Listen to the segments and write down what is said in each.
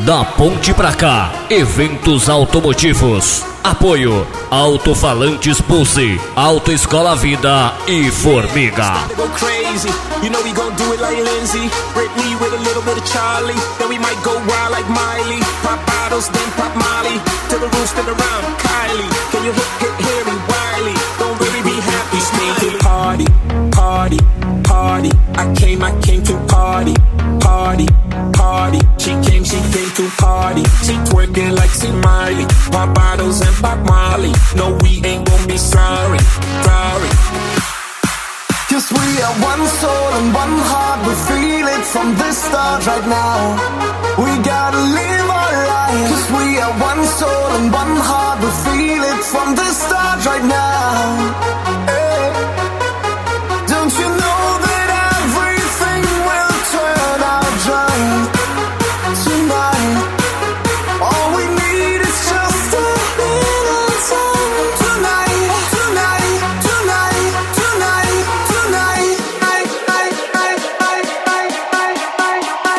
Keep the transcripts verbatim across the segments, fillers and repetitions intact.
Da ponte pra cá, eventos automotivos. Apoio Alto-Falantes Pulse, Autoescola Vida e Formiga. You know we gon' do it like Lindsay, Britney with a little bit of Charlie. Then we might go wild like Miley. Pop bottles, then pop Molly. Till the roof spin around, Kylie. Can you hit, hit Harry Wiley? Don't really be happy, sneaky. Party, party, party. I came, I came to party, party, party. She came, she came to party. She twerking like C. Miley. Pop bottles and pop Molly. No, we ain't gon' be sorry, sorry. Cause we are one soul and one heart. We feel it from the start right now. We gotta live our life. Cause we are one soul and one heart. We feel it from the start right now. Hey. Don't you know that everything will turn out right tonight? All we need is just a little time tonight, tonight, tonight, tonight, tonight. I, I, I, I, I, I, I,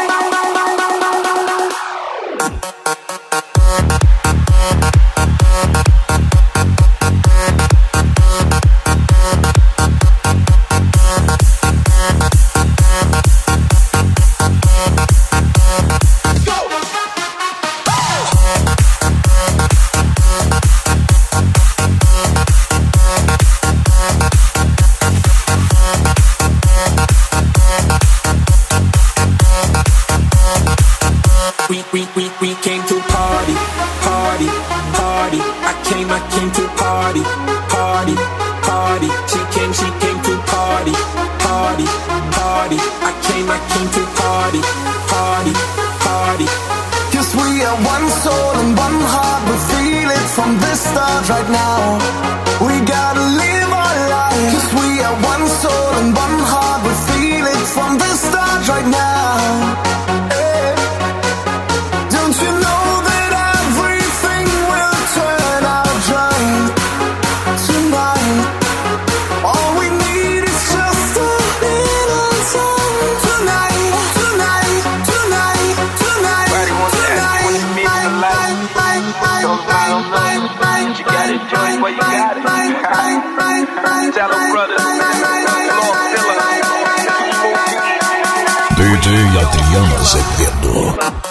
We, we, we, we came to party, party, party. I came, I came to party, party, party. She came, she came to party, party, party. I came, I came to party, party, party. Cause we are one soul and one heart. We feel it from the start right now. We gotta live our life. Cause we are one soul and one heart. We feel it from the start right now. Hey. Don't you know that everything will turn out right tonight? All we need is just a little time tonight, tonight, tonight, tonight, tonight. You got it, join where you got it. Tell them brothers, Lord Philip. D J Adriano Azevedo.